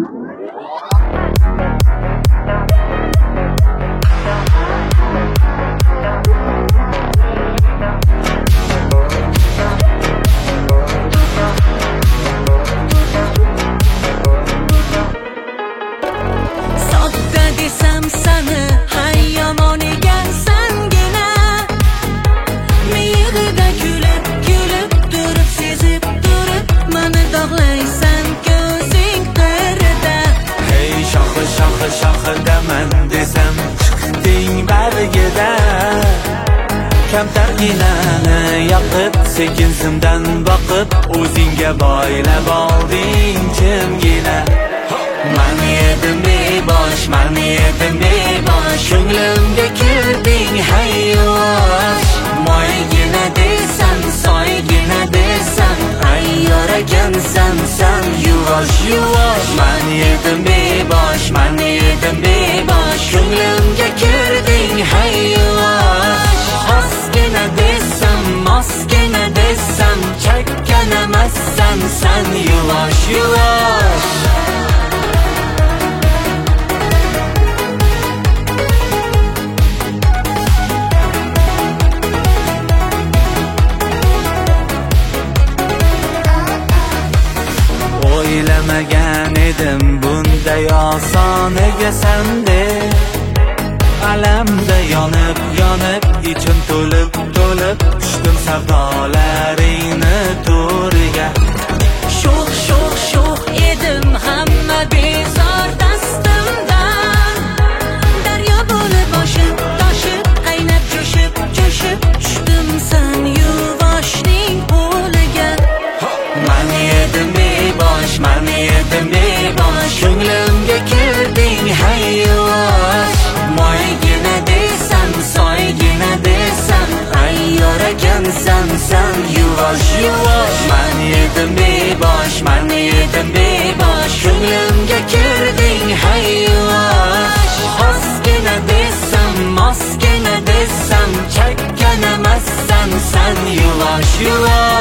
Shohidaman desam chiqding bargida kamtarginani yoqib sekin simdan boqib o'zingga boylab olding jimgina man edim bebosh ko'nglimga kirding hayyosh moygina desam soygina desam ayyor ekansan san yuvosh man edim bebosh ko'nglimga kirding hayyosh ozgina desam chakkanamassan san yuvosh O'ylamagan edim bunday oson egasan deb alamda yonib ichim to'lib tushdim savdolaringni to'riga sho'x edim hamma bezor dastimdan daryo bo'lib oshib toshib qaynab jo'shib tushdim san yuvoshning qo'liga man edim bebosh ko'nglimga kirding hayyosh moygina desam soygina desam ayyor ekansan san yuvosh man edim bebosh ko'nglimga kirding hayyosh ozgina desam chakkanamassan san yuvosh